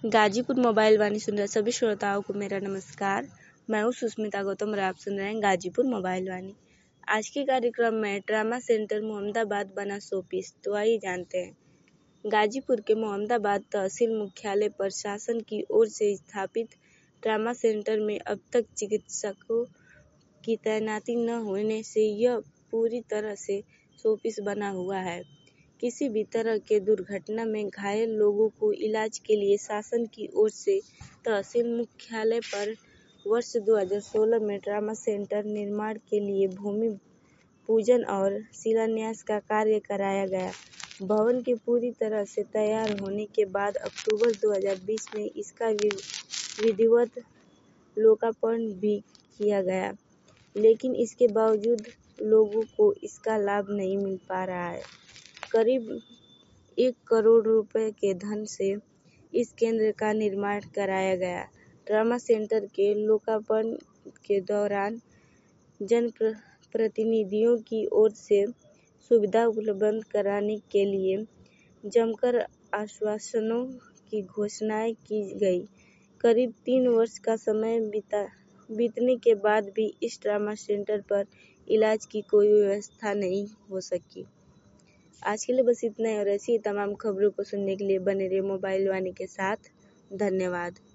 Ghazipur mobile वाणी सुन रहे सभी श्रोताओं को मेरा नमस्कार। मैं हूँ सुष्मिता गौतम और आप सुन रहे हैं गाजीपुर मोबाइल वाणी। आज के कार्यक्रम में ट्रामा सेंटर मोहम्मदाबाद बना 100 पीस, तो आइए जानते हैं। गाजीपुर के मोहम्मदाबाद तहसील मुख्यालय प्रशासन की ओर से स्थापित ट्रामा सेंटर में अब तक चिकित्सकों की तैनाती न होने से यह पूरी तरह से 100 पीस बना हुआ है। किसी भी तरह के दुर्घटना में घायल लोगों को इलाज के लिए शासन की ओर से तहसील मुख्यालय पर वर्ष 2016 में ट्रामा सेंटर निर्माण के लिए भूमि पूजन और शिलान्यास का कार्य कराया गया। भवन के पूरी तरह से तैयार होने के बाद अक्टूबर 2020 में इसका विधिवत लोकार्पण भी किया गया, लेकिन इसके बावजूद लोगों को इसका लाभ नहीं मिल पा रहा है। करीब 1 करोड़ रुपए के धन से इस केंद्र का निर्माण कराया गया। ट्रामा सेंटर के लोकार्पण के दौरान जनप्रतिनिधियों की ओर से सुविधा उपलब्ध कराने के लिए जमकर आश्वासनों की घोषणाएं की गई। करीब 3 वर्ष का समय बीतने के बाद भी इस ट्रामा सेंटर पर इलाज की कोई व्यवस्था नहीं हो सकी। आज के लिए बस इतना ही और ऐसी ही तमाम खबरों को सुनने के लिए बने रहिए मोबाइल वाणी के साथ। धन्यवाद।